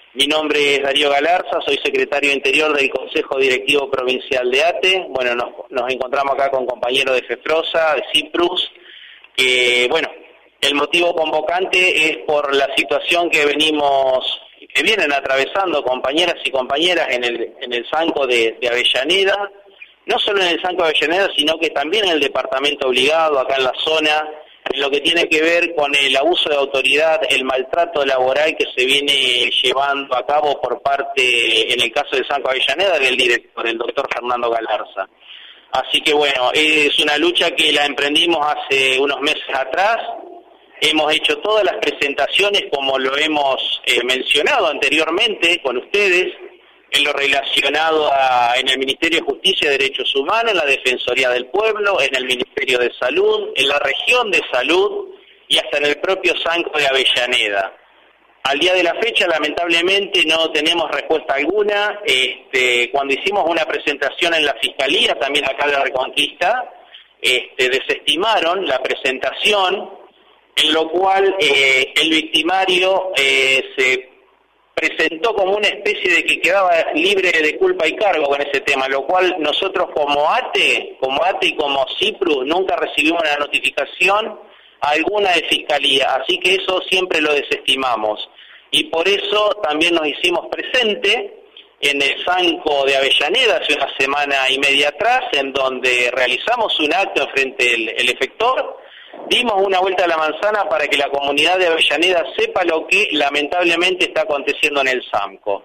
Mi nombre es Darío Galarza, soy secretario interior del Consejo Directivo Provincial de ATE. Bueno, nos encontramos acá con compañeros de FEFROSA, de CIPRUS, que, bueno, el motivo convocante es por la situación que vienen atravesando compañeras y compañeras en el Sanco de Avellaneda, no solo en el Sanco de Avellaneda, sino que también en el departamento obligado, acá en la zona, en lo que tiene que ver con el abuso de autoridad, el maltrato laboral que se viene llevando a cabo por parte, en el caso del Sanco de Avellaneda, del director, el doctor Fernando Galarza. Así que bueno, es una lucha que la emprendimos hace unos meses atrás. Hemos hecho todas las presentaciones como lo hemos mencionado anteriormente con ustedes, en lo relacionado en el Ministerio de Justicia y Derechos Humanos, en la Defensoría del Pueblo, en el Ministerio de Salud, en la Región de Salud y hasta en el propio Sanco de Avellaneda. Al día de la fecha, lamentablemente, no tenemos respuesta alguna. Cuando hicimos una presentación en la Fiscalía, también acá de la Reconquista, desestimaron la presentación, en lo cual el victimario se presentó como una especie de que quedaba libre de culpa y cargo con ese tema, lo cual nosotros como ATE y como CIPRUS nunca recibimos una notificación alguna de Fiscalía, así que eso siempre lo desestimamos. Y por eso también nos hicimos presente en el Sanco de Avellaneda hace una semana y media atrás, en donde realizamos un acto frente al efector. Dimos una vuelta a la manzana para que la comunidad de Avellaneda sepa lo que lamentablemente está aconteciendo en el Sanco.